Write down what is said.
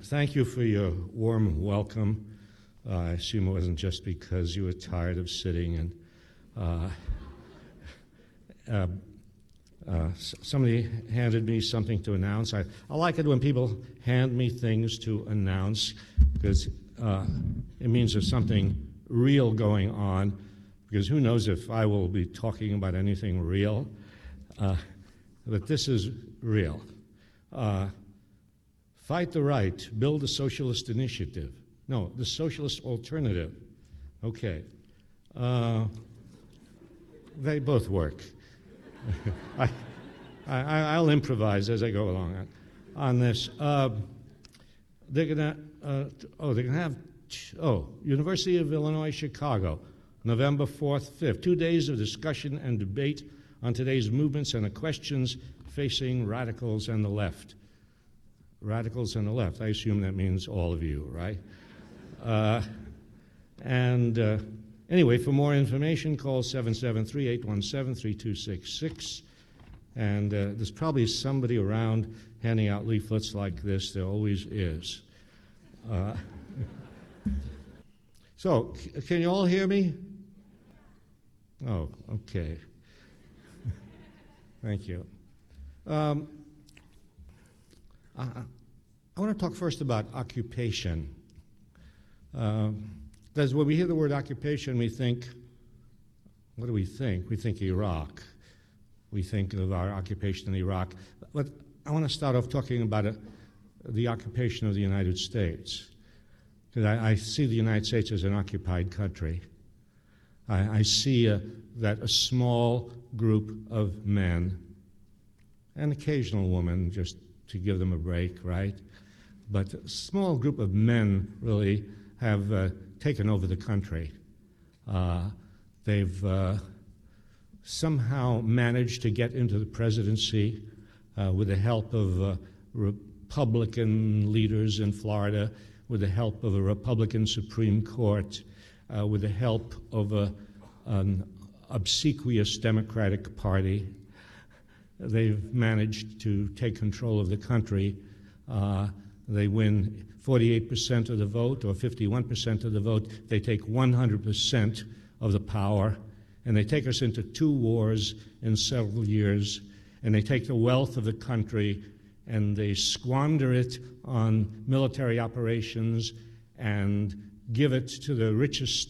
Thank you for your warm welcome. I assume it wasn't just because you were tired of sitting and somebody handed me something to announce. I like it when people hand me things to announce because it means there's something real going on, because who knows if I will be talking about anything real. But this is real. Fight the right, build a socialist initiative. No, the socialist alternative. Okay. They both work. I'll improvise as I go along on this. They're gonna have University of Illinois, Chicago, November 4th, 5th. 2 days of discussion and debate on today's movements and the questions facing radicals and the left. Radicals and the left. I assume that means all of you, right? Anyway, for more information, call 773-817-3266. And there's probably somebody around handing out leaflets like this. There always is. So, can you all hear me? Oh, okay. Thank you. I want to talk first about occupation. Because when we hear the word occupation, we think, what do we think? We think Iraq. We think of our occupation in Iraq. But I want to start off talking about the occupation of the United States. Because I see the United States as an occupied country. I see that a small group of men, an occasional woman, just to give them a break, right? But a small group of men really have taken over the country. They've somehow managed to get into the presidency with the help of Republican leaders in Florida, with the help of a Republican Supreme Court, with the help of an obsequious Democratic Party. They've managed to take control of the country. They win 48% of the vote or 51% of the vote. They take 100% of the power, and they take us into 2 wars in several years, and they take the wealth of the country and they squander it on military operations and give it to the richest